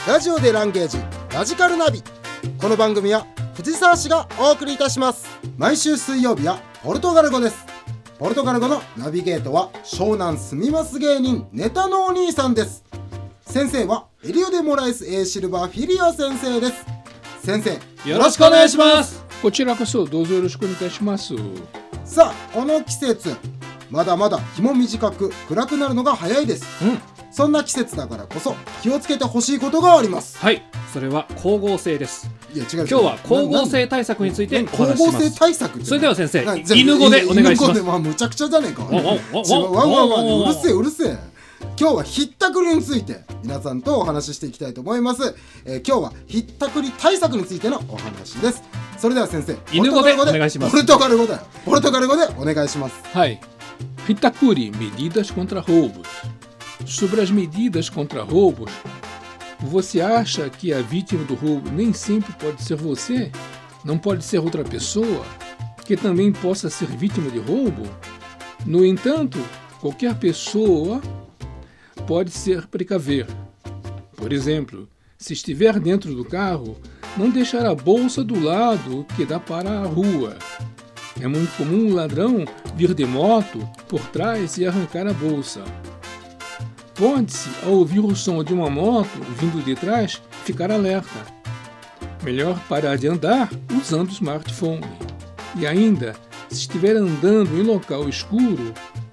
ラジオでランゲージラジカルナビ。この番組は藤沢市がお送りいたします。毎週水曜日はポルトガル語です。ポルトガル語のナビゲートは湘南住みます芸人ネタのお兄さんです。先生はエリオデ・モラエス・エーシルバー・フィリオ先生です。先生、 よろしくお願いします。 こちらこそどうぞよろしくお願いします。 さあ、この季節まだまだ日も短く暗くなるのが早いです。そんな季節だからこそ気をつけてほしいことがあります。 はい、それは光合成です。 いや違う、 今日は光合成対策についてお話しします。 光合成対策。 それでは先生、犬語でお願いします。 犬語で、むちゃくちゃじゃねえか。ワンワンワン、うるせえうるせえ。今日はひったくりについて皆さんとお話ししていきたいと思います。今日はひったくり対策についてのお話です。それでは先生、 犬語でお願いします。 ポルトガル語だよ。ポルトガル語でお願いします。 はい。Hittakuri, medidas contra roubos. Sobre as medidas contra roubos, você acha que a vítima do roubo nem sempre pode ser você? Não pode ser outra pessoa que também possa ser vítima de roubo? No entanto, qualquer pessoa pode ser precaver. Por exemplo, se estiver dentro do carro, não deixar a bolsa do lado que dá para a rua. É muito comum um ladrão vir de moto por trás e arrancar a bolsa. Pode-se, ao ouvir o som de uma moto vindo de trás, ficar alerta. Melhor parar de andar usando o smartphone. E ainda, se estiver andando em local escuro,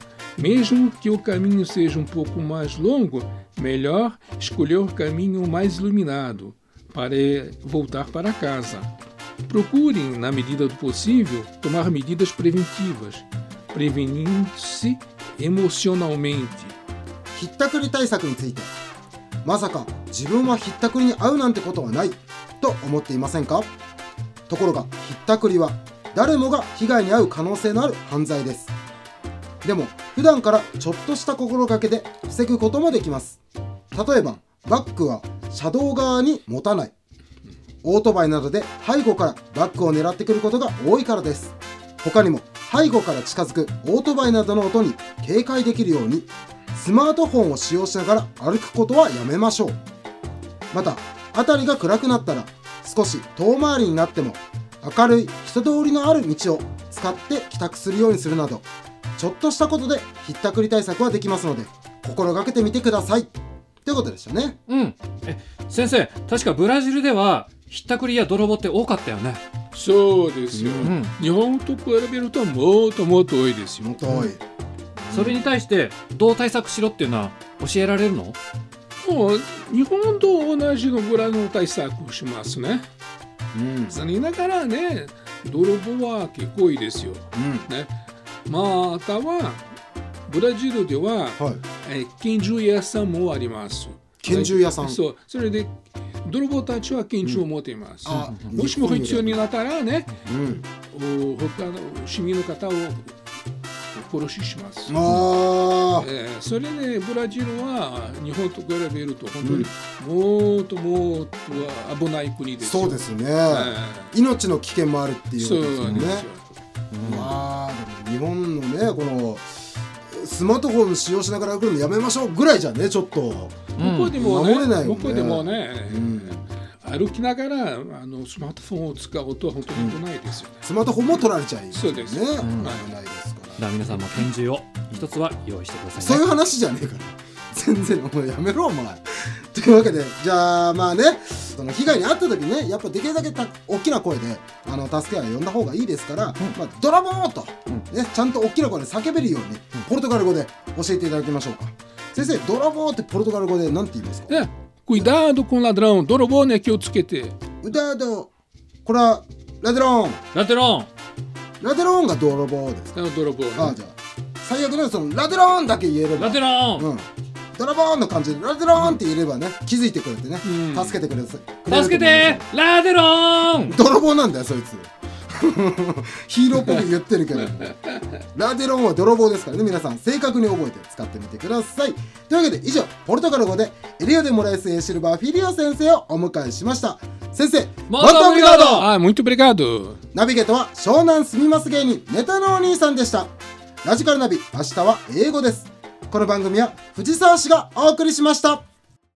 mesmo que o caminho seja um pouco mais longo, melhor escolher o caminho mais iluminado para voltar para casa. Procurem, na medida do possível, tomar medidas preventivas, prevenindo-se emocionalmente. ひったくり対策について、まさか自分はひったくりに遭うなんてことはないと思っていませんか？ところがひったくりは誰もが被害に遭う可能性のある犯罪です。でも普段からちょっとした心がけで防ぐこともできます。例えばバッグは車道側に持たない、オートバイなどで背後からバッグを狙ってくることが多いからです。他にも背後から近づくオートバイなどの音に警戒できるようにスマートフォンを使用しながら歩くことはやめましょう。また辺りが暗くなったら少し遠回りになっても明るい人通りのある道を使って帰宅するようにするなど、ちょっとしたことでひったくり対策はできますので心がけてみてくださいということでしたね。 先生、確かブラジルではひったくりや泥棒って多かったよね。 そうですよ。日本と比べるともっともっと多いですよ。 もっと多い。 それに対してどう対策しろっていうのは教えられるの？ もう日本と同じのぐらいの対策をしますね。残念ながらね、泥棒は結構多いですよ。ね、またはブラジルでは、拳銃屋さんもあります。 拳銃屋さん。 そう、それで泥棒たちは拳銃を持っています。もしも必要になったらね、他の市民の方を殺します。それでブラジルは日本と比べると本当にもっともっと危ない国ですよ。 そうですね。命の危険もあるっていうことですよね。でも日本のね、このスマートフォン使用しながら来るのやめましょうぐらいじゃね、ちょっとここでも守れないよね。 ここでもね、歩きながらスマートフォンを使うと本当に危ないですよね。 スマートフォンも取られちゃいますね。 そうです。 危ないですから。 だから皆さんも拳銃を一つは用意してくださいね。 そういう話じゃねえから全然お前やめろお前というわけで、じゃあまあね、その被害に遭った時にね、やっぱできるだけ大きな声で助けは呼んだ方がいいですから、泥棒と、ね、ちゃんと大きな声で叫べるように、ポルトガル語で教えていただきましょうか。先生、泥棒ってポルトガル語で何て言いますか ？Cuidado com ladrão、泥棒ね、気をつけて。 Cuidado、これはラデロン。 ラデロン。 ラデロンが泥棒ですか？ 泥棒ね。 じゃあ最悪ね、そのラデロンだけ言えれば。 ラデロン。 泥棒の感じでラデロンって言えればね、気づいてくれてね、助けてくれる。 助けてラデロン。 泥棒なんだよそいつヒーローっぽく言ってるけどラデロンは泥棒ですからね。皆さん正確に覚えて使ってみてください。というわけで以上、ポルトガル語でエリオデ・モラエス・エーシルバー・フィリオ先生をお迎えしました。先生、 muito obrigado。 muito obrigado。 ナビゲートは湘南住みます芸人ネタのお兄さんでした。ラジカルナビ、明日は英語です。この番組は藤沢市がお送りしました。